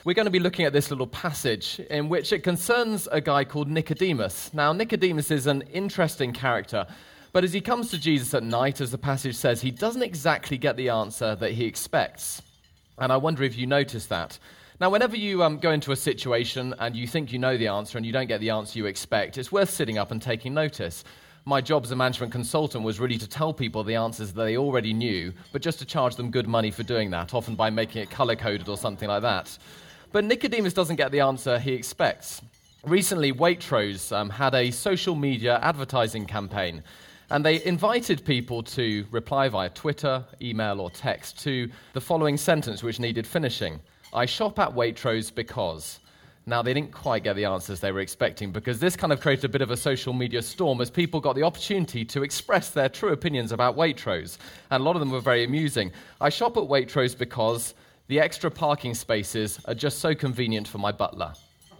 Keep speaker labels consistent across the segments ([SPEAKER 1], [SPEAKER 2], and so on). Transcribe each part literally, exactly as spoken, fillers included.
[SPEAKER 1] we're going to be looking at this little passage in which it concerns a guy called Nicodemus. Now, Nicodemus is an interesting character, but as he comes to Jesus at night, as the passage says, he doesn't exactly get the answer that he expects. And I wonder if you notice that. Now, whenever you um, go into a situation and you think you know the answer and you don't get the answer you expect, it's worth sitting up and taking notice. My job as a management consultant was really to tell people the answers that they already knew, but just to charge them good money for doing that, often by making it color-coded or something like that. But Nicodemus doesn't get the answer he expects. Recently, Waitrose um, had a social media advertising campaign, and they invited people to reply via Twitter, email, or text to the following sentence, which needed finishing. I shop at Waitrose because... Now, they didn't quite get the answers they were expecting because this kind of created a bit of a social media storm as people got the opportunity to express their true opinions about Waitrose. And a lot of them were very amusing. I shop at Waitrose because the extra parking spaces are just so convenient for my butler.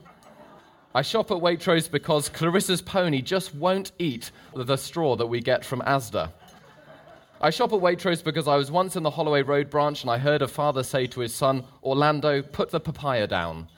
[SPEAKER 1] I shop at Waitrose because Clarissa's pony just won't eat the straw that we get from Asda. I shop at Waitrose because I was once in the Holloway Road branch and I heard a father say to his son, Orlando, put the papaya down.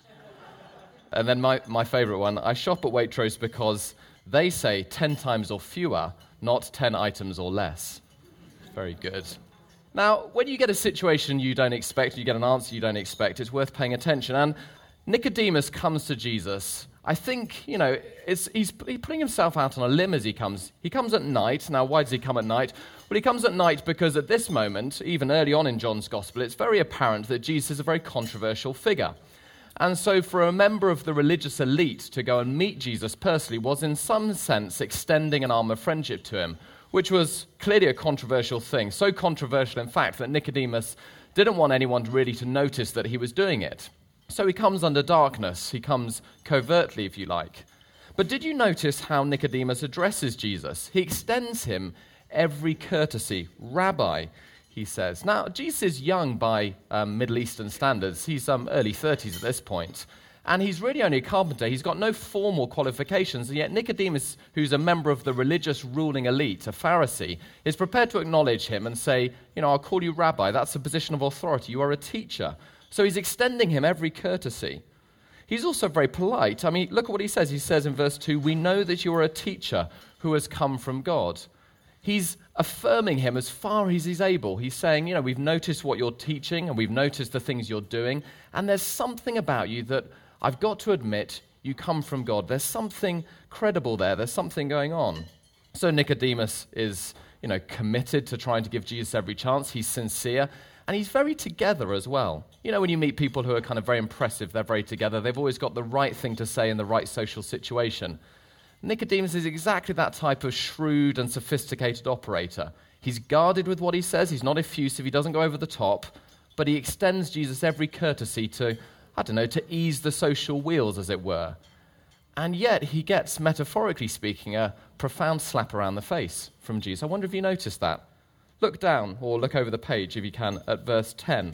[SPEAKER 1] And then my, my favourite one, I shop at Waitrose because they say ten times or fewer, not ten items or less. Very good. Now, when you get a situation you don't expect, you get an answer you don't expect, it's worth paying attention. And Nicodemus comes to Jesus. I think, you know, it's, he's, he's putting himself out on a limb as he comes. He comes at night. Now, why does he come at night? Well, he comes at night because at this moment, even early on in John's Gospel, it's very apparent that Jesus is a very controversial figure. And so for a member of the religious elite to go and meet Jesus personally was in some sense extending an arm of friendship to him, which was clearly a controversial thing. So controversial, in fact, that Nicodemus didn't want anyone really to notice that he was doing it. So he comes under darkness. He comes covertly, if you like. But did you notice how Nicodemus addresses Jesus? He extends him every courtesy. Rabbi, he says. Now, Jesus is young by um, Middle Eastern standards. He's um, early thirties at this point. And he's really only a carpenter. He's got no formal qualifications. And yet Nicodemus, who's a member of the religious ruling elite, a Pharisee, is prepared to acknowledge him and say, you know, I'll call you rabbi. That's a position of authority. You are a teacher. So he's extending him every courtesy. He's also very polite. I mean, look at what he says. He says in verse two, we know that you are a teacher who has come from God. He's affirming him as far as he's able. He's saying, you know, we've noticed what you're teaching and we've noticed the things you're doing. And there's something about you that I've got to admit you come from God. There's something credible there. There's something going on. So Nicodemus is, you know, committed to trying to give Jesus every chance. He's sincere. And he's very together as well. You know, when you meet people who are kind of very impressive, they're very together. They've always got the right thing to say in the right social situation. Nicodemus is exactly that type of shrewd and sophisticated operator. He's guarded with what he says. He's not effusive. He doesn't go over the top. But he extends Jesus every courtesy to, I don't know, to ease the social wheels, as it were. And yet he gets, metaphorically speaking, a profound slap around the face from Jesus. I wonder if you noticed that. Look down, or look over the page, if you can, at verse ten.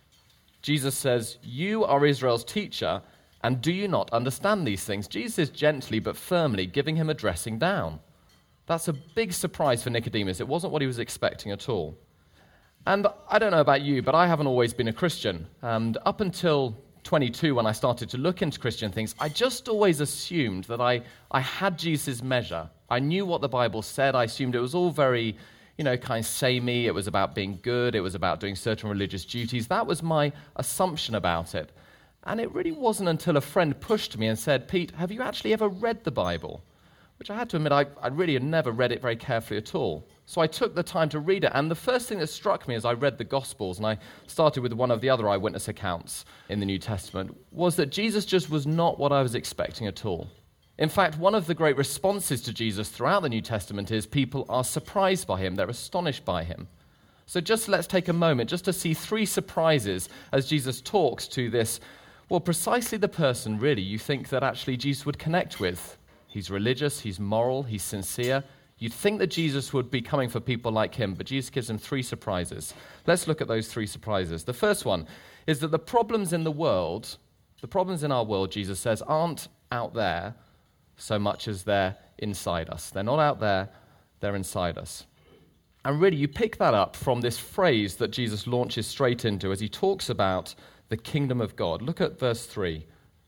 [SPEAKER 1] Jesus says, you are Israel's teacher, and do you not understand these things? Jesus is gently but firmly giving him a dressing down. That's a big surprise for Nicodemus. It wasn't what he was expecting at all. And I don't know about you, but I haven't always been a Christian. And up until twenty-two, when I started to look into Christian things, I just always assumed that I, I had Jesus' measure. I knew what the Bible said. I assumed it was all very, you know, kind of samey. It was about being good. It was about doing certain religious duties. That was my assumption about it. And it really wasn't until a friend pushed me and said, Pete, have you actually ever read the Bible? Which I had to admit, I, I really had never read it very carefully at all. So I took the time to read it. And the first thing that struck me as I read the Gospels, and I started with one of the other eyewitness accounts in the New Testament, was that Jesus just was not what I was expecting at all. In fact, one of the great responses to Jesus throughout the New Testament is people are surprised by him. They're astonished by him. So just let's take a moment just to see three surprises as Jesus talks to this, well, precisely the person, really, you think that actually Jesus would connect with. He's religious, he's moral, he's sincere. You'd think that Jesus would be coming for people like him, but Jesus gives him three surprises. Let's look at those three surprises. The first one is that the problems in the world, the problems in our world, Jesus says, aren't out there so much as they're inside us. They're not out there, they're inside us. And really, you pick that up from this phrase that Jesus launches straight into as he talks about the kingdom of God? Look at verse three.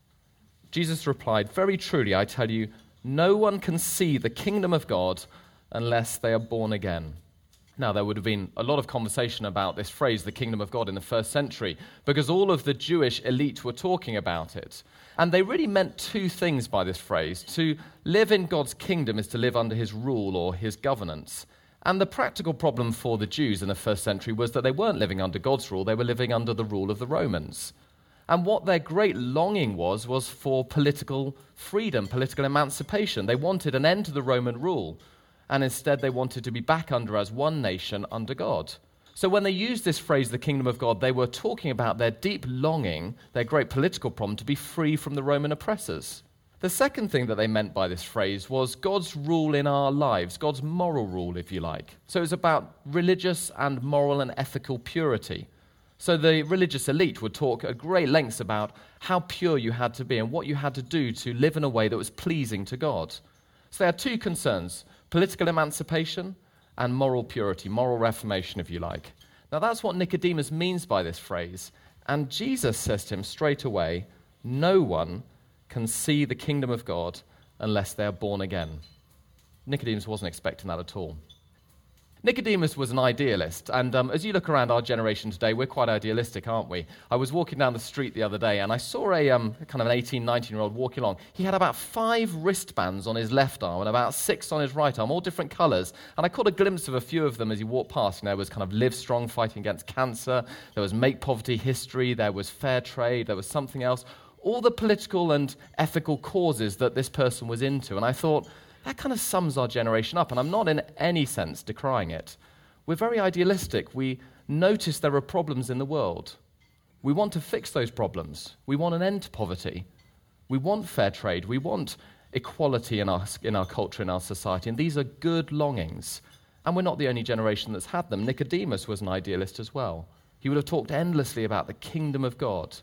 [SPEAKER 1] Jesus replied, "Very truly, I tell you, no one can see the kingdom of God unless they are born again." Now, there would have been a lot of conversation about this phrase, the kingdom of God, in the first century, because all of the Jewish elite were talking about it. And they really meant two things by this phrase. To live in God's kingdom is to live under his rule or his governance. And the practical problem for the Jews in the first century was that they weren't living under God's rule, they were living under the rule of the Romans. And what their great longing was, was for political freedom, political emancipation. They wanted an end to the Roman rule. And instead they wanted to be back under as one nation under God. So when they used this phrase, the kingdom of God, they were talking about their deep longing, their great political problem, to be free from the Roman oppressors. The second thing that they meant by this phrase was God's rule in our lives, God's moral rule, if you like. So it was about religious and moral and ethical purity. So the religious elite would talk at great lengths about how pure you had to be and what you had to do to live in a way that was pleasing to God. So they had two concerns: political emancipation and moral purity, moral reformation, if you like. Now that's what Nicodemus means by this phrase. And Jesus says to him straight away, no one can see the kingdom of God unless they are born again. Nicodemus wasn't expecting that at all. Nicodemus was an idealist, and um, as you look around our generation today, we're quite idealistic, aren't we? I was walking down the street the other day, and I saw a um, kind of an eighteen, nineteen-year-old walking along. He had about five wristbands on his left arm and about six on his right arm, all different colours, and I caught a glimpse of a few of them as he walked past. And there was kind of Live Strong, fighting against cancer, there was Make Poverty History, there was Fair Trade, there was something else, all the political and ethical causes that this person was into, and I thought, that kind of sums our generation up, and I'm not in any sense decrying it. We're very idealistic. We notice there are problems in the world. We want to fix those problems. We want an end to poverty. We want fair trade. We want equality in our, in our culture, in our society, and these are good longings. And we're not the only generation that's had them. Nicodemus was an idealist as well. He would have talked endlessly about the kingdom of God.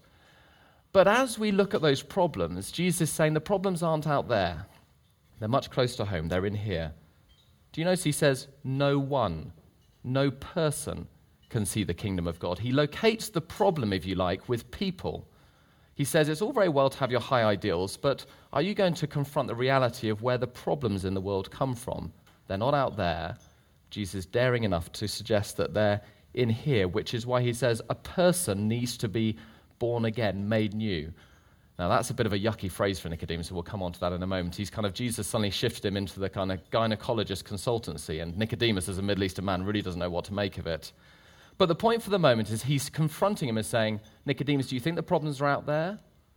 [SPEAKER 1] But as we look at those problems, Jesus is saying the problems aren't out there. They're much closer to home. They're in here. Do you notice he says, no one, no person can see the kingdom of God. He locates the problem, if you like, with people. He says it's all very well to have your high ideals, but are you going to confront the reality of where the problems in the world come from? They're not out there. Jesus is daring enough to suggest that they're in here, which is why he says a person needs to be born again, made new. Now, that's a bit of a yucky phrase for Nicodemus, so we'll come on to that in a moment. He's kind of, Jesus suddenly shifted him into the kind of gynecologist consultancy, and Nicodemus, as a Middle Eastern man, really doesn't know what to make of it. But the point for the moment is he's confronting him and saying, Nicodemus, do you think the problems are out there?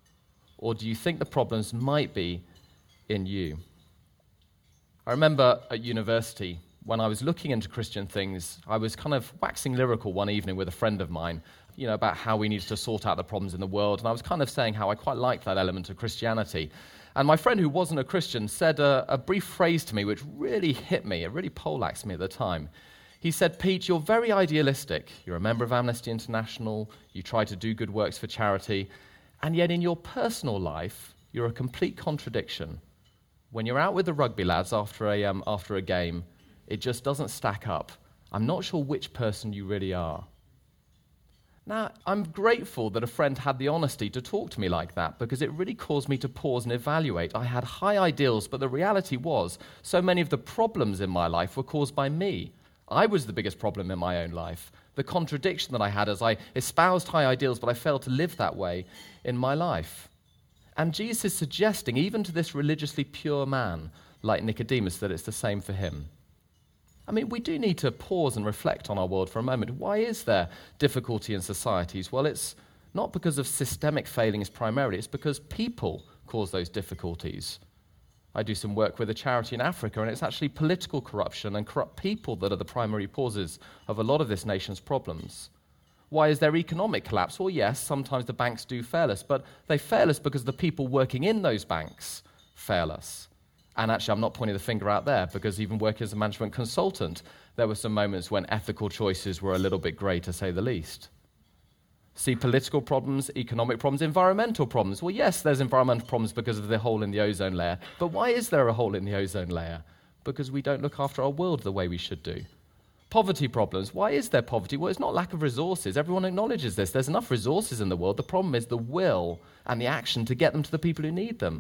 [SPEAKER 1] Or do you think the problems might be in you? I remember at university, when I was looking into Christian things, I was kind of waxing lyrical one evening with a friend of mine, you know, about how we needed to sort out the problems in the world. And I was kind of saying how I quite liked that element of Christianity. And my friend, who wasn't a Christian, said a, a brief phrase to me which really hit me. It really poleaxed me at the time. He said, Pete, you're very idealistic. You're a member of Amnesty International. You try to do good works for charity. And yet in your personal life, you're a complete contradiction. When you're out with the rugby lads after a, um, after a game, it just doesn't stack up. I'm not sure which person you really are. Now, I'm grateful that a friend had the honesty to talk to me like that, because it really caused me to pause and evaluate. I had high ideals, but the reality was so many of the problems in my life were caused by me. I was the biggest problem in my own life. The contradiction that I had as I espoused high ideals, but I failed to live that way in my life. And Jesus is suggesting, even to this religiously pure man like Nicodemus, that it's the same for him. I mean, we do need to pause and reflect on our world for a moment. Why is there difficulty in societies? Well, it's not because of systemic failings primarily. It's because people cause those difficulties. I do some work with a charity in Africa, and it's actually political corruption and corrupt people that are the primary causes of a lot of this nation's problems. Why is there economic collapse? Well, yes, sometimes the banks do fail us, but they fail us because the people working in those banks fail us. And actually, I'm not pointing the finger out there, because even working as a management consultant, there were some moments when ethical choices were a little bit grey, to say the least. See political problems, economic problems, environmental problems. Well, yes, there's environmental problems because of the hole in the ozone layer. But why is there a hole in the ozone layer? Because we don't look after our world the way we should do. Poverty problems. Why is there poverty? Well, it's not lack of resources. Everyone acknowledges this. There's enough resources in the world. The problem is the will and the action to get them to the people who need them.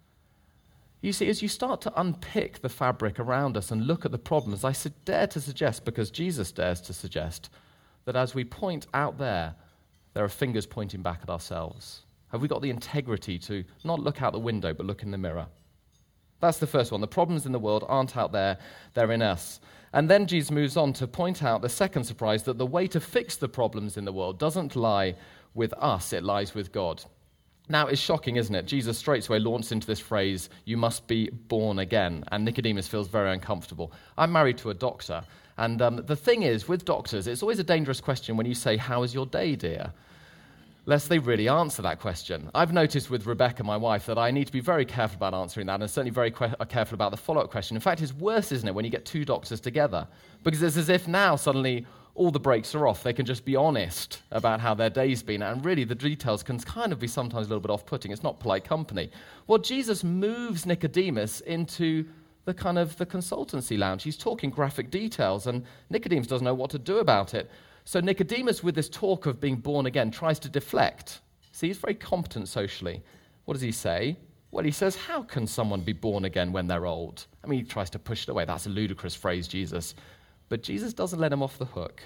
[SPEAKER 1] You see, as you start to unpick the fabric around us and look at the problems, I dare to suggest, because Jesus dares to suggest, that as we point out there, there are fingers pointing back at ourselves. Have we got the integrity to not look out the window, but look in the mirror? That's the first one. The problems in the world aren't out there, they're in us. And then Jesus moves on to point out the second surprise, that the way to fix the problems in the world doesn't lie with us, it lies with God. Now, it's shocking, isn't it? Jesus straight away launched into this phrase, you must be born again. And Nicodemus feels very uncomfortable. I'm married to a doctor. And um, the thing is, with doctors, it's always a dangerous question when you say, how is your day, dear? Lest they really answer that question. I've noticed with Rebecca, my wife, that I need to be very careful about answering that, and certainly very que- careful about the follow-up question. In fact, it's worse, isn't it, when you get two doctors together? Because it's as if now suddenly all the brakes are off. They can just be honest about how their day's been, and really the details can kind of be sometimes a little bit off-putting. It's not polite company. Well, Jesus moves Nicodemus into the kind of the consultancy lounge. He's talking graphic details, and Nicodemus doesn't know what to do about it. So Nicodemus, with this talk of being born again, tries to deflect. See, he's very competent socially. What does he say? Well, he says, how can someone be born again when they're old? I mean, he tries to push it away. That's a ludicrous phrase, Jesus. But Jesus doesn't let him off the hook.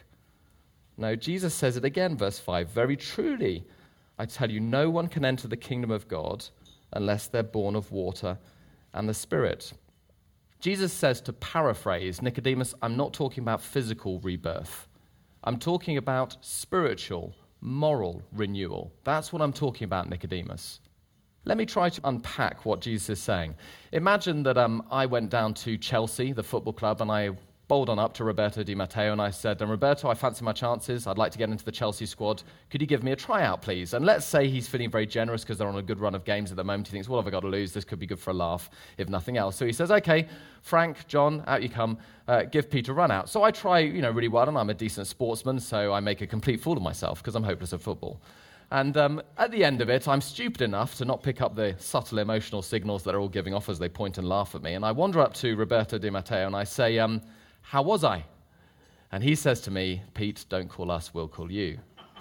[SPEAKER 1] No, Jesus says it again, verse five. Very truly, I tell you, no one can enter the kingdom of God unless they're born of water and the Spirit. Jesus says, to paraphrase, Nicodemus, I'm not talking about physical rebirth. I'm talking about spiritual, moral renewal. That's what I'm talking about, Nicodemus. Let me try to unpack what Jesus is saying. Imagine that um, I went down to Chelsea, the football club, and I bowled on up to Roberto Di Matteo, and I said, um, Roberto, I fancy my chances. I'd like to get into the Chelsea squad. Could you give me a tryout, please? And let's say he's feeling very generous because they're on a good run of games at the moment. He thinks, what have I got to lose? This could be good for a laugh, if nothing else. So he says, okay, Frank, John, out you come. Uh, give Peter a run out. So I try, you know, really well, and I'm a decent sportsman, so I make a complete fool of myself because I'm hopeless at football. And um, at the end of it, I'm stupid enough to not pick up the subtle emotional signals that are all giving off as they point and laugh at me. And I wander up to Roberto Di Matteo and I say, um, how was I? And he says to me, Pete, don't call us, we'll call you.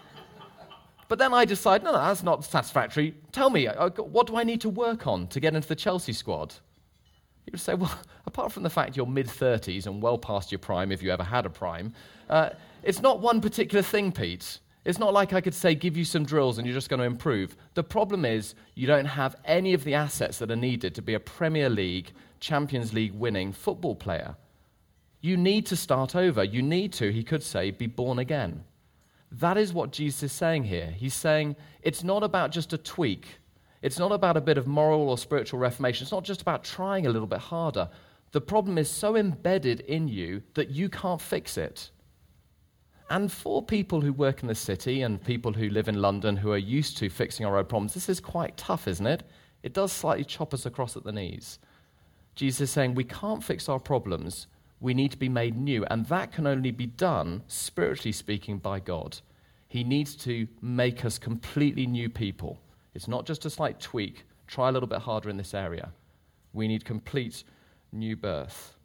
[SPEAKER 1] But then I decide, no, no, that's not satisfactory. Tell me, what do I need to work on to get into the Chelsea squad? You would say, well, apart from the fact you're mid-thirties and well past your prime, if you ever had a prime, uh, it's not one particular thing, Pete. It's not like I could say, give you some drills and you're just going to improve. The problem is you don't have any of the assets that are needed to be a Premier League, Champions League winning football player. You need to start over. You need to, he could say, be born again. That is what Jesus is saying here. He's saying it's not about just a tweak. It's not about a bit of moral or spiritual reformation. It's not just about trying a little bit harder. The problem is so embedded in you that you can't fix it. And for people who work in the city and people who live in London who are used to fixing our own problems, this is quite tough, isn't it? It does slightly chop us across at the knees. Jesus is saying we can't fix our problems. We need to be made new, and that can only be done, spiritually speaking, by God. He needs to make us completely new people. It's not just a slight tweak. Try a little bit harder in this area. We need complete new birth.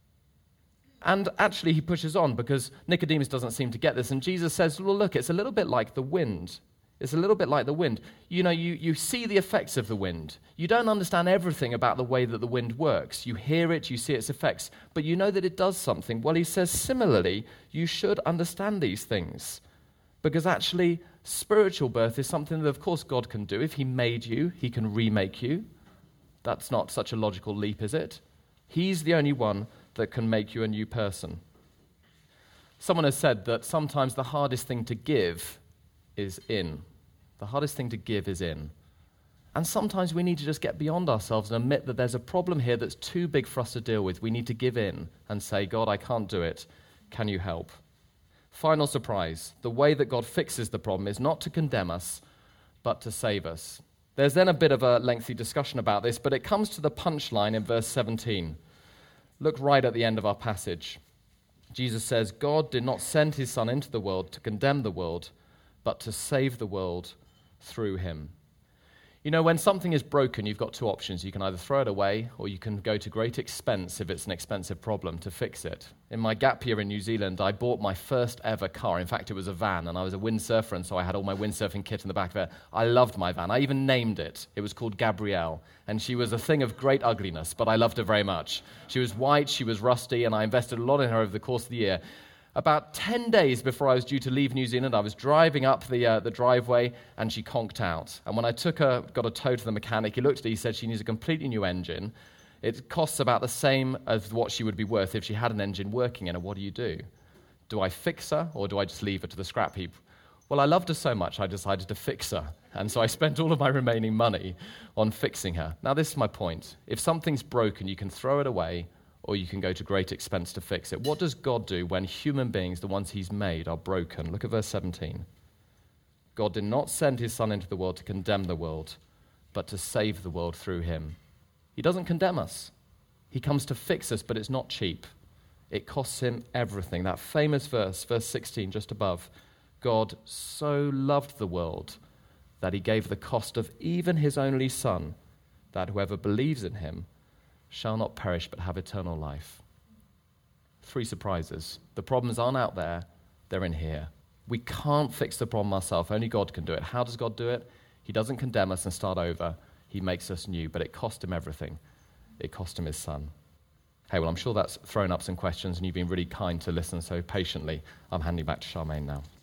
[SPEAKER 1] And actually, he pushes on because Nicodemus doesn't seem to get this, and Jesus says, well, look, it's a little bit like the wind. It's a little bit like the wind. You know, you, you see the effects of the wind. You don't understand everything about the way that the wind works. You hear it, you see its effects, but you know that it does something. Well, he says, similarly, you should understand these things. Because actually, spiritual birth is something that, of course, God can do. If he made you, he can remake you. That's not such a logical leap, is it? He's the only one that can make you a new person. Someone has said that sometimes the hardest thing to give is in. The hardest thing to give is in. And sometimes we need to just get beyond ourselves and admit that there's a problem here that's too big for us to deal with. We need to give in and say, God, I can't do it. Can you help? Final surprise. The way that God fixes the problem is not to condemn us, but to save us. There's then a bit of a lengthy discussion about this, but it comes to the punchline in verse seventeen. Look right at the end of our passage. Jesus says, God did not send his Son into the world to condemn the world, but to save the world through him. You know, when something is broken, you've got two options. You can either throw it away, or you can go to great expense if it's an expensive problem to fix it. In my gap year in New Zealand, I bought my first ever car. In fact, it was a van, and I was a windsurfer, and so I had all my windsurfing kit in the back of it. I loved my van. I even named it. It was called Gabrielle, and she was a thing of great ugliness, but I loved her very much. She was white, she was rusty, and I invested a lot in her over the course of the year. About ten days before I was due to leave New Zealand, I was driving up the uh, the driveway, and she conked out. And when I took her, got her towed to the mechanic, he looked at it, he said she needs a completely new engine. It costs about the same as what she would be worth if she had an engine working in her. What do you do? Do I fix her, or do I just leave her to the scrap heap? Well, I loved her so much, I decided to fix her. And so I spent all of my remaining money on fixing her. Now, this is my point. If something's broken, you can throw it away, or you can go to great expense to fix it. What does God do when human beings, the ones he's made, are broken? Look at verse seventeen. God did not send his Son into the world to condemn the world, but to save the world through him. He doesn't condemn us. He comes to fix us, but it's not cheap. It costs him everything. That famous verse, verse sixteen, just above, God so loved the world that he gave the cost of even his only Son, that whoever believes in him shall not perish but have eternal life. Three surprises. The problems aren't out there, they're in here. We can't fix the problem ourselves, only God can do it. How does God do it? He doesn't condemn us and start over, he makes us new, but it cost him everything. It cost him his Son. Hey, well, I'm sure that's thrown up some questions, and you've been really kind to listen so patiently. I'm handing back to Charmaine now.